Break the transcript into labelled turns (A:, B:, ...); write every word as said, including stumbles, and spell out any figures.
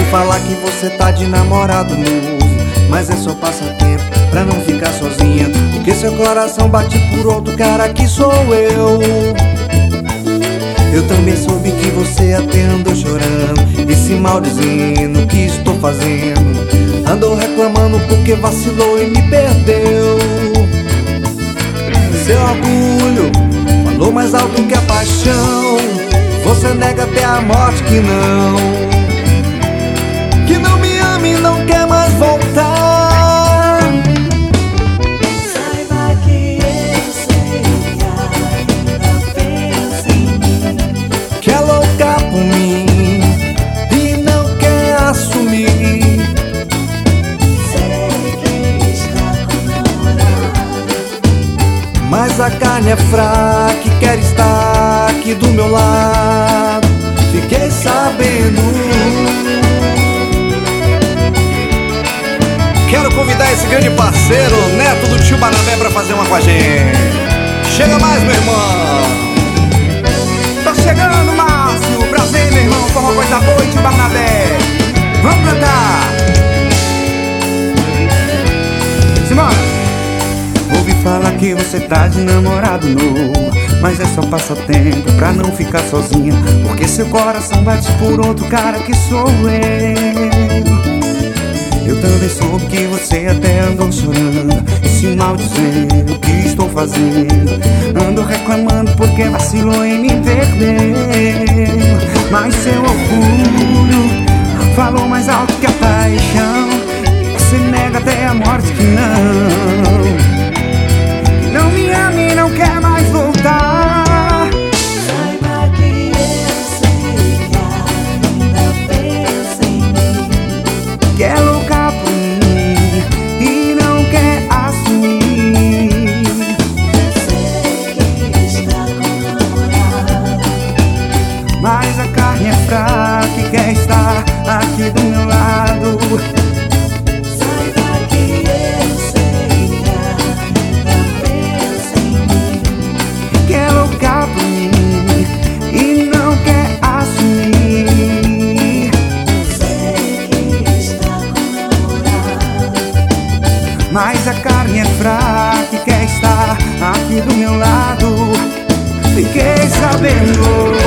A: falar que você tá de namorado novo, mas é só passatempo pra não ficar sozinha, porque seu coração bate por outro cara que sou eu. Eu também soube que você até andou chorando e se maldizendo o que estou fazendo. Andou reclamando porque vacilou e me perdeu. Seu orgulho falou mais alto que a paixão. Você nega até a morte que não, que não me ama e não quer mais voltar.
B: Saiba que eu sei que ainda pensa em mim,
A: Que é louca por mim e não quer assumir.
B: sei que está com namorado,
A: Mas a carne é fraca e quer estar aqui do meu lado. Fiquei sabendo. Quero convidar esse grande parceiro, neto do tio Barnabé, pra fazer uma com a gente. Chega mais, meu irmão.
C: Tô chegando, Márcio. Prazer, meu irmão. Foi uma coisa boa, tio Barnabé. Vamos cantar. Simone.
A: Ouvi falar que você tá de namorado novo, mas é só passatempo pra não ficar sozinha, porque seu coração bate por outro cara que sou eu. Eu também soube que você até andou chorando e se maldizendo o que estou fazendo. Ando reclamando porque vacilou e me perdeu. Mas seu orgulho falou mais alto que a paixão. Você nega até a morte que não, não me ama e não quer mais voltar.
B: saiba que eu sei que ainda pensa em mim,
A: Que é louca por mim e não quer assumir.
B: sei que está com namorado,
A: Mas a carne é fraca e quer estar aqui do meu lado.
B: saiba que eu sei que ainda pensa em mim,
A: Que é louca por mim e não quer assumir.
B: sei que está com namorado,
A: Mas a carne é fraca e quer estar aqui do meu lado. Fiquei sabendo.